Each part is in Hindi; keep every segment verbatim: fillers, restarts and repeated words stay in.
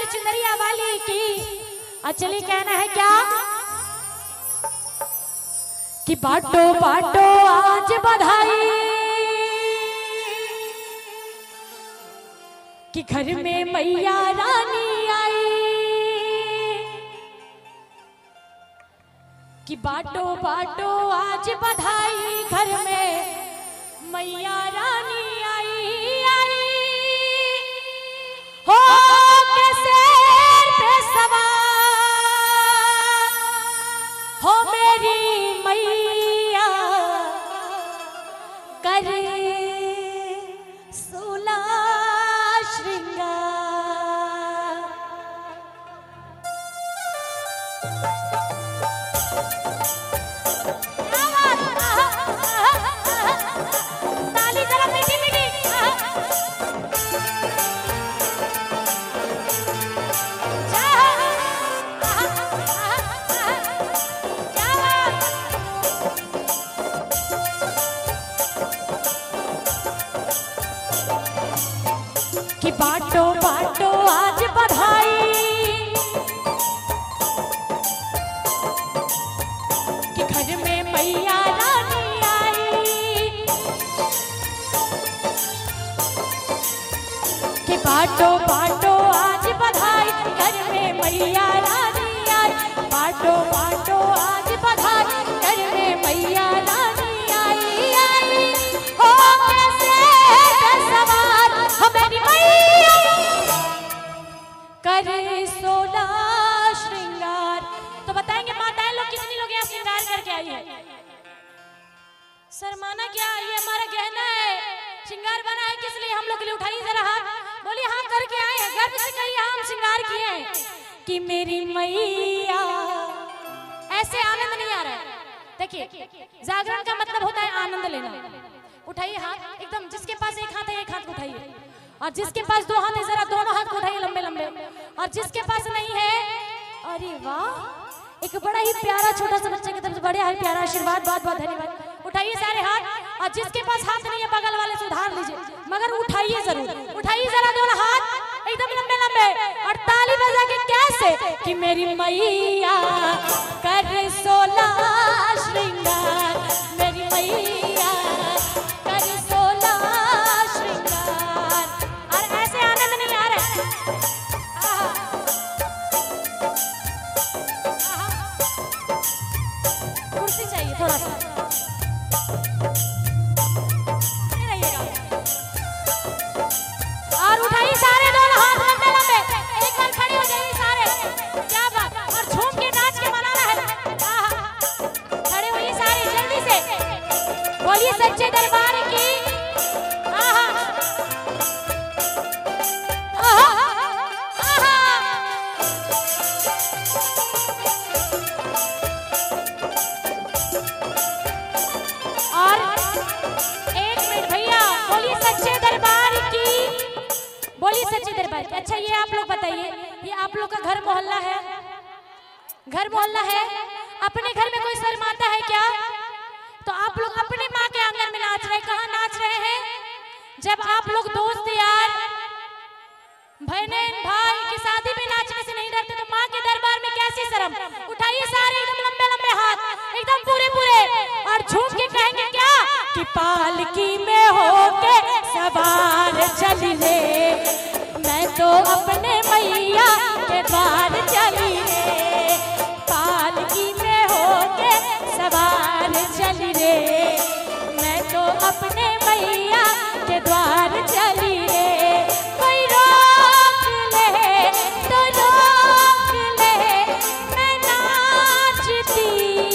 चुनरिया वाली की। अचली कहना है क्या कि बाटो बाटो आज बधाई कि घर में मैया रानी आई, कि बाटो बाटो आज बधाई घर में मैया रानी आई आई हो के शेर पे सवार हो मेरी मैया करे सोला श्रृंगार। ताली जरा मीठी मीठी। कि बाटो बाटो आज बधाई कि घर में मैया रानी आई, कि बाटो बाटो आज बधाई घर में मैया रानी आई, बाटो बाटो आज बधाई घर में मैया रानी आई आई हो कैसे सवार हो मेरी मैया करे सोला श्रृंगार। तो बताएंगे माताएं लोग कितनी लोग यहाँ श्रृंगार करके आई है? शर्माना क्या, ये हमारा गहना है, श्रृंगार बना है किस लिए? हम लोग के लिए। उठाइए जरा हाथ, बोलिए हाँ करके आए हैं, गर्व से कहिए हम श्रृंगार किए हैं कि मेरी मैया। ऐसे आनंद नहीं आ रहा है। देखिए जागरण का मतलब होता है आनंद लेना। उठाइए हाथ एकदम, जिसके पास एक हाथ है एक हाथ उठाइए, और जिसके पास दो हाथ है जरा दोनों हाथ को उठाइए लंबे लंबे, और जिसके पास नहीं है अरे वाह एक बड़ा ही प्यारा छोटा सा बच्चे की तरफ से बड़े ही प्यारा आशीर्वाद, बहुत बहुत धन्यवाद। उठाइए सारे हाथ, और जिसके पास हाथ नहीं है बगल वाले से उधार लीजिए, मगर उठाइए जरूर। उठाइए जरा दोनों हाथ एकदम लंबे लंबे, और ताली बजा के कैसे कि मेरी मैया कर सोला श्रृंगार, मेरी मैया कर सोला श्रृंगार। और ऐसे आनंद नहीं आ रहा है। कुर्सी चाहिए थोड़ा सा, और उठाइए सारे दोनों हाथ लंबे लंबे, एक बार खड़े हो जाइए सारे। क्या बात, और झूम के नाच के मनाना है। खड़े होइए सारे जल्दी से, बोलिए सच्चे दरबार की। और एक मिनट भैया, बोलिए सच्चे दरबार की, बोलिए सच्चे दरबार की। अच्छा ये आप लोग बताइए, ये आप लोग का घर मोहल्ला है? घर मोहल्ला है। अपने घर में कोई शर्माता है क्या? तो आप लोग अपने माँ के आंगन में नाच रहे, कहाँ नाच रहे हैं? जब आप लोग दोस्त यार बहनें भाई की शादी में नाचने से नहीं डरते, तो माँ के दरबार में कैसी शर्म। उठाइए सारे एकदम लंबे लंबे हाथ एकदम पूरे पूरे, और झूम के कहेंगे क्या कि पालकी में होके सवार चली रे, मैं तो अपने मैया के द्वार चली रे, पालकी में होके सवार चली रे, मैं तो अपने मैया के द्वार चली रे। कोई रोक ले तो रोक ले मैं नाचती।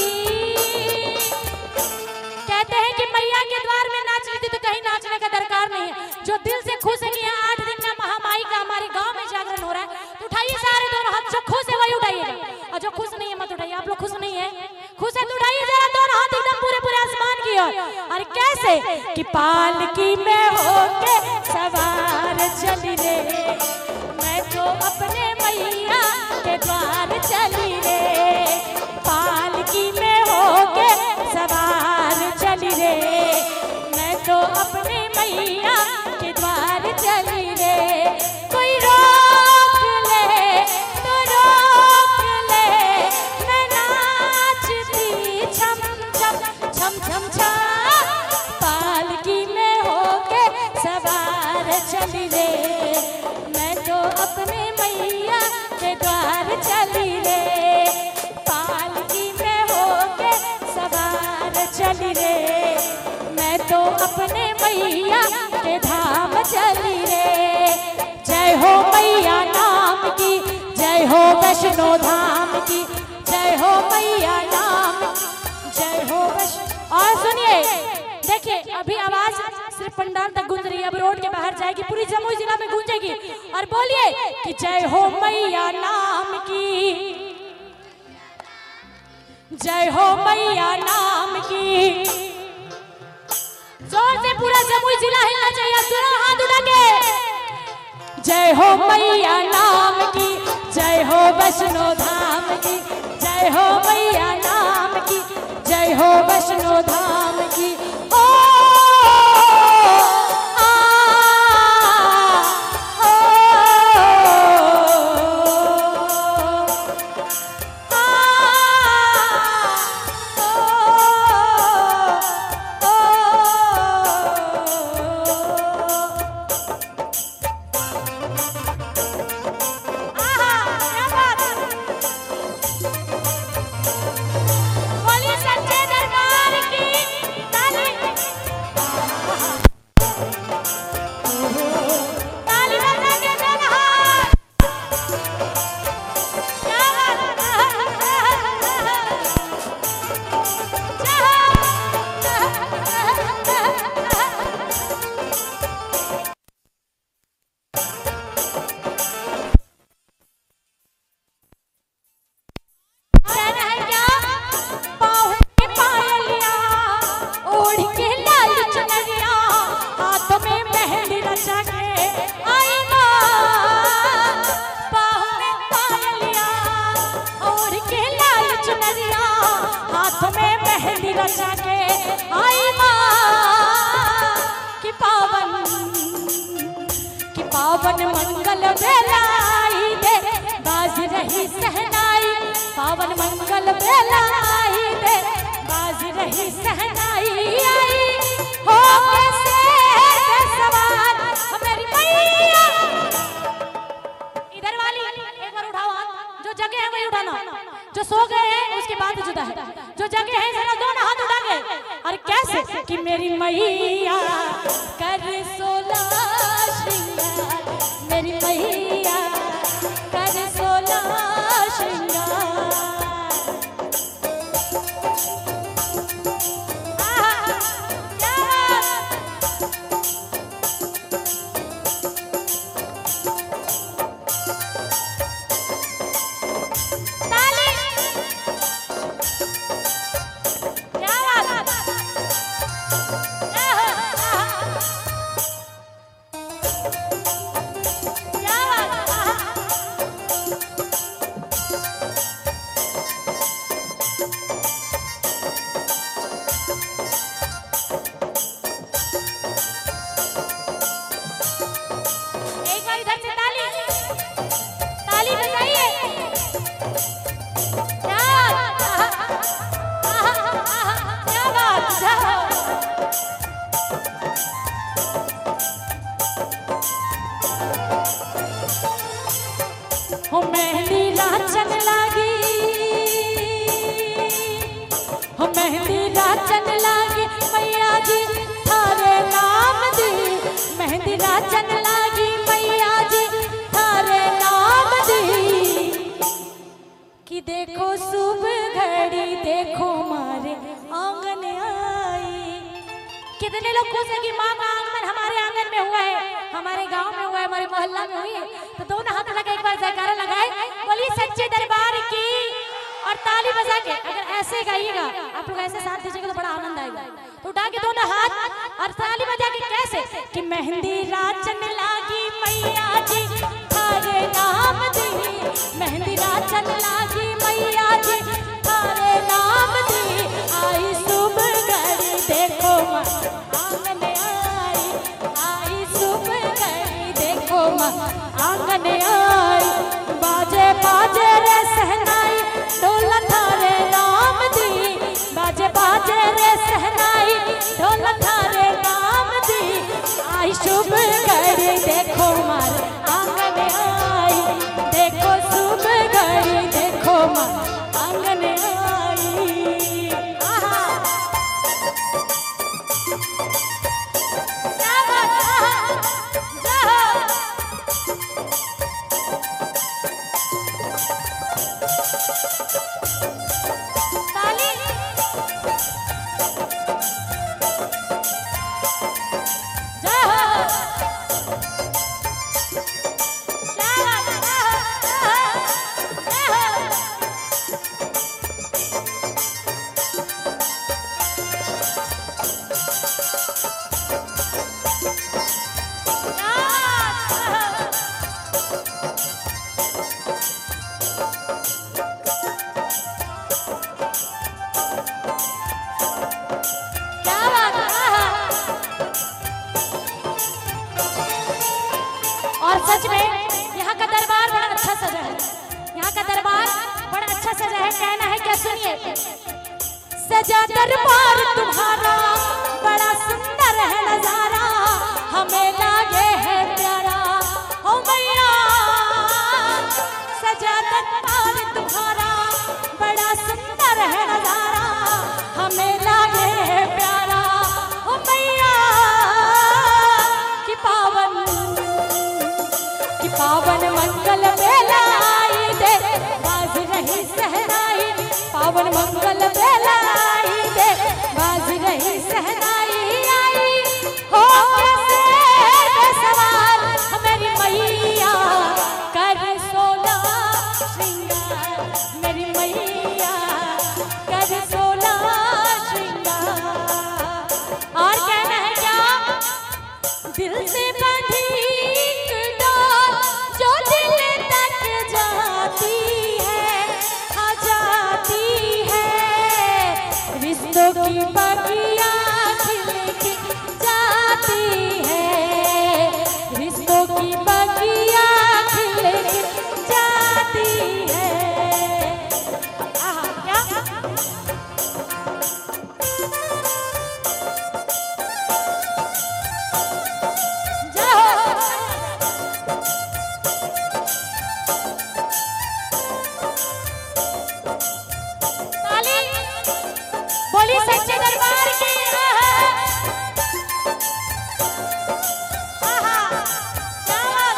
कहते हैं कि मैया के द्वार में नाच लेती तो कहीं नाचने का दरकार नहीं है। जो दिल से खुश है कि यहाँ आठ दिन का महामाई का हमारे गांव में जागरण हो रहा है, तो उठाइए सारे दोनों हाथ। जो खुश है वही उठाइएगा, और जो खुश नहीं है मत उठाइए। आप लोग खुश नहीं है? खुश है तो उठाइए जरा दोनों हाथ एकदम पूरे पूरे आसमान की ओर। और कैसे कि पालकी में होके सवार चली रे, मैं तो अपने मैया के द्वार चली रे, पालकी में होके सवार चली रे, मैं तो अपने मैया के द्वार चली रे। कोई रोक ले चली रे, मैं तो अपने मैया के द्वार चली रे, पालकी में होके सवार चली रे, मैं तो अपने मैया के धाम चली रे। जय हो मैया नाम की, जय हो वैष्णो धाम की, जय हो मैया नाम, जय हो वैष्णो। और सुनिए, देखिए अभी आवाज सिर्फ पंडाल तक गूंज रही है, अब रोड के बाहर जाएगी, पूरी जमुई जिला में गूंजेगी। और बोलिए कि जय हो मैया नाम की, जय हो मैया नाम की। जोर से पूरा जमुई जिला हिलना चाहिए, दोनों हाथ उठा के। जय हो मैया नाम की, जय हो वैष्णो धाम की, जय हो मैया नाम की, जय हो वैष्णो धाम की। ओ पावन मंगल बेलाई दे, बाज रही सहनाई, पावन मंगल बेलाई दे, बाज रही सहनाई। आई हो कैसे सवार मेरी मैया। इधर वाली एक बार उठाओ हाथ, जो जगह है वही उठाना, जो सो गए हैं उसके बाद जुदा है, जो जगह है जरा दोनों हाथ उठा के। और कैसे कि मेरी मैया कर सोला श्रृंगार, मेरी मैया कर सोला श्रृंगार। हो मेहंदी राचन लागी, हो मेहंदी राचन लागी मैया जी थारे नाम दी, मेहंदी राचन लागी मैया जी थारे नाम दी। कि देखो सुबह घड़ी देखो मारे आंगन आई। कितने लोग खुश हैं कि माँ का आगमन हमारे आंगन में हुआ है, हमारे गांव में हुआ है, हमारे मोहल्ला में हुई है। तो दोनों हाथ लगा एक बार जयकारा लगाए, बोलिए सच्चे दरबार की। और ताली बजा के अगर ऐसे गाइएगा, आप लोग ऐसे साथ दीजिएगा तो बड़ा आनंद आएगा। तो उठा के दोनों हाथ और ताली बजा के कैसे कि मेहंदी राचन लागी मैया जी थारे नाम दी, मेहंदी राचन लागी मैया जी थारे नाम दी। आई सुबह घड़ी देखो माँ आंगन आई, आई सुबह घड़ी देखो माँ आंगन आई। बाजे बाजे रे सहनाई ढोल थारे नाम दी, बाजे बाजे रे सहनाई ढोल थारे नाम दी। आई शुभ घड़ी और सच में यहाँ का दरबार बड़ा अच्छा सजा है, यहाँ का दरबार बड़ा अच्छा सजा है। कहना है क्या, सुनिए। सजा दरबार तुम्हारा बड़ा सुंदर है नजारा, हमें लागे है प्यारा ओ मैया। सजा दरबार तुम्हारा बड़ा सुंदर है नजारा, हमें लागे है प्यारा ओ मैया। कि पावन कि पावन मंगल बेलाई दे, बाज रही सहनाई, पावन मंगल बेलाई दे, बाज रही सहनाई। आई हो कैसे बेसवार मेरी मैया, कर सोला श्रृंगार मेरी मैया, कर सोला श्रृंगार। और कहना है क्या, दिल से बंधी डोर जो दिल तक जाती है, आ जाती है। रिश्तों की बगिया खिल के जाती है, रिश्तों की बगिया खिल के जाती है। आहा, क्या बोली सच्चे दरबार की। आहा, क्या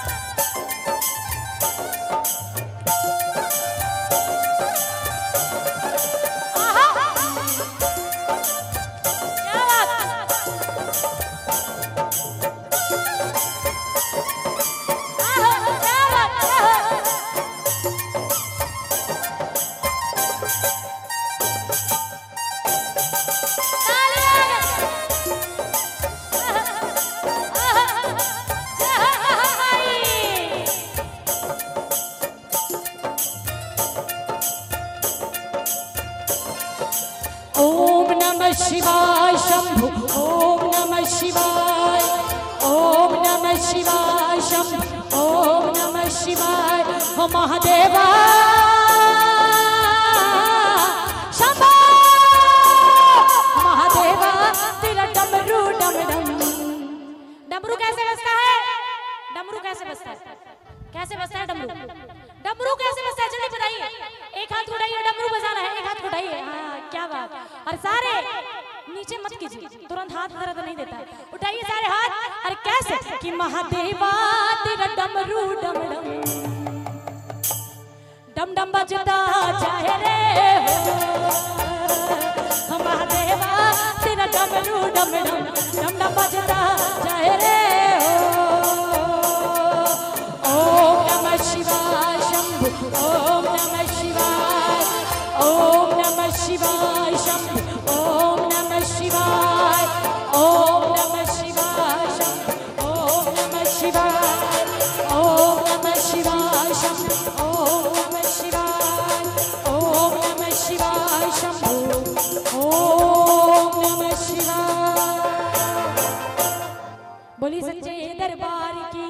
ओम नमः शिवाय शंभु, ओम नमः शिवाय, ओम नमः शिवाय शंभु, ओम नमः शिवाय। हो महादेवा शंभो, महादेवा तेरा डमरू डम डम। डमरू कैसे बजता है, डमरू कैसे बजता है, कैसे बजता है डमरू, डमरू कैसे बजता है जल्दी बताइए। एक हाथ उठाइए, डमरू बजाना है, एक हाथ उठाइए। हाँ क्या बात। और सारे नीचे मत कीजिए, तुरंत हाथ दर्द नहीं देता है, उठाइए सारे हाथ। अरे कैसे कि महादेवा तेरा डमरू डम डम, डम डम बजता जाए रे हो। महादेवा तेरा डमरू डम डम, डम डम बजता जाए रे हो। ओम नमः शिवाय शंभु, ओम नमः शिवाय, ओम नमः शिवाय शंभु, ओम नमः शिवाय, ओम नमः शिवाय शंभु, ओम नमः शिवाय, ओम नमः शिवाय शंभु, ओम नमः शिवाय, ओम नमः शिवाय शंभु, ओम नमः शिवाय। बोली सच्चे दरबार की।